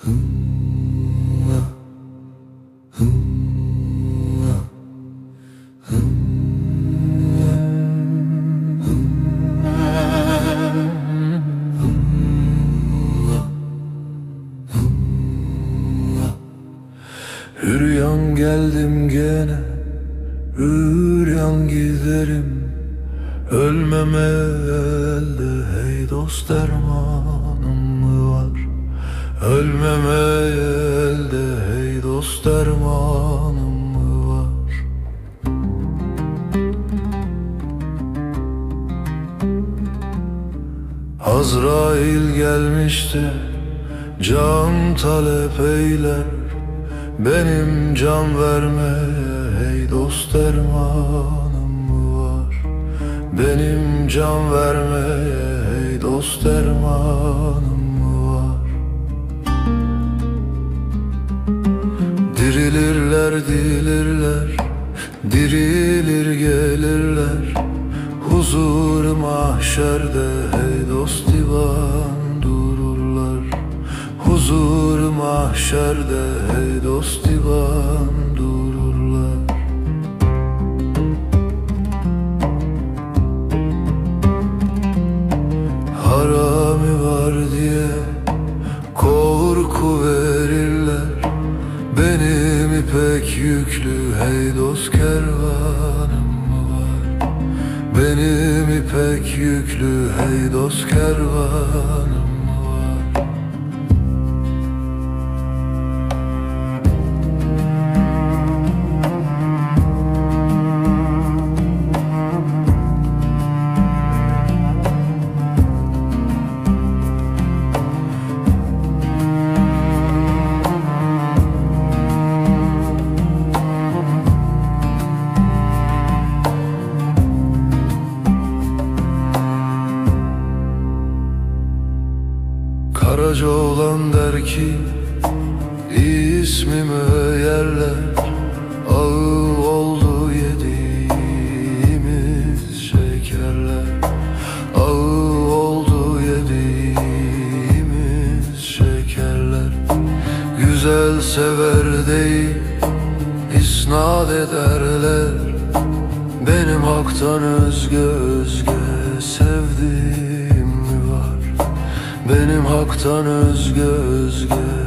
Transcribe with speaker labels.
Speaker 1: Üryan geldim gene, üryan giderim. Ölmeme elde hey dost dermanım mı var? Ölmeme elde hey dost dermanım mı var? Azrail gelmişti, can talep eyler. Benim can vermeye hey dost dermanım mı var? Benim can vermeye hey dost dermanım mı var? Dirilirler dilirler, dirilir gelirler. Huzur mahşerde hey dost divan dururlar. Huzur mahşerde hey dost divan dururlar. Harami var diye korku verirler. Benim ipek yüklü hey dost kervanım mı var? Benim ipek yüklü hey dost kervanım. Karaca olan der ki ismimi yerler. Ağı oldu yediğimiz şekerler. Ağı oldu yediğimiz şekerler. Güzel sever değil isnat ederler. Benim haktan özge özge sevdiğim mi var? Benim haktan özge özge